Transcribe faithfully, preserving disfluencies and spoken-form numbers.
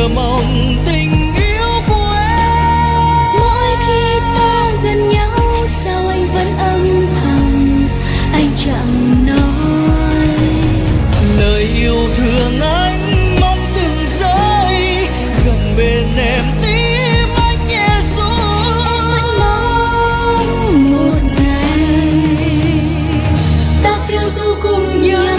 chờ mong tình yêu của em. Mỗi khi ta gần nhau sao anh vẫn âm thầm, anh chẳng nói. Lời yêu thương anh mong từng giây gần bên em, tim anh nhẹ run. Em vẫn mong một ngày ta phiêu du cùng nhau.